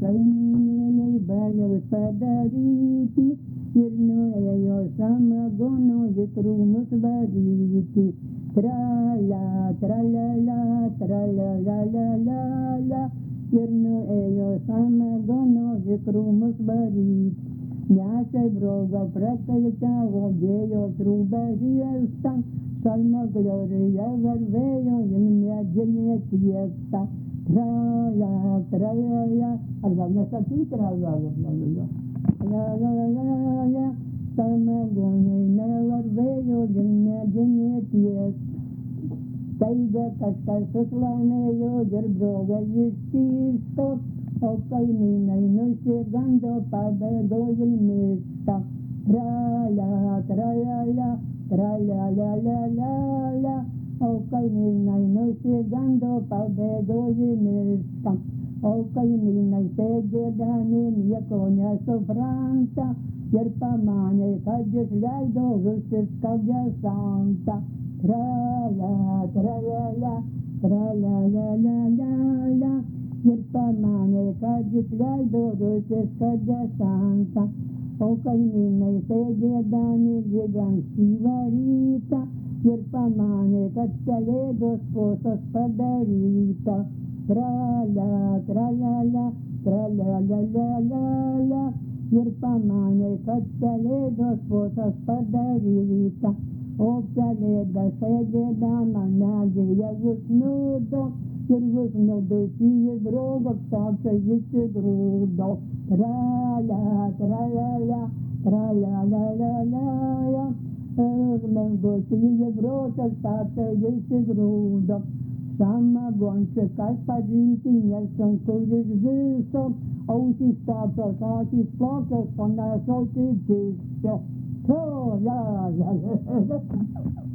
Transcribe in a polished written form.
kaimynėliai baliaus padaryti ir nuėjo samagono į krūmus varyti. Trala, tralala, tralalalala, ir nuėjo samagono į krūmus varyti. Neša broga prakaltavo, dėjo trūbą žiestą, salma glorija varvėjo ir medinė tiesta. Trala, tralala, ar gal nesakyt tralala, tralala, samagoniai nevarvėjo ir medinė tiesta. Staiga kažkas sušlamėjo ir broga išsisto, o kaimynai nusigando, pabėgo į mišką. Trala, tralala, tralalalala, o kaimynai nusigando, pabėgo į mišką. O kaimynai sėdėdami nieko nesupranta ir pamanė, kad išleido rusišką desantą. Trala, tralala, tralalalala, ir pamanė, kad išleido rusišką desantą. O kaimynai sėdėdami lyg ankstyvą rytą ir pamanė, kad pelėdos posas padaryta. Trala, tralala, tralalalala, ir pamanė, kad pelėdos posas padaryta. O pelėda sėdėdama medyje užsnūdo ir užsnūdusi į brogą apsakę įsigrūdo. Trala, tralala, tralalalala, užsnūdusi į brogą apsakę įsigrūdo. Samagončikas pažinti nesunku iš viso, ausys pačios, akys plačios, panašios į kiščio. Trala,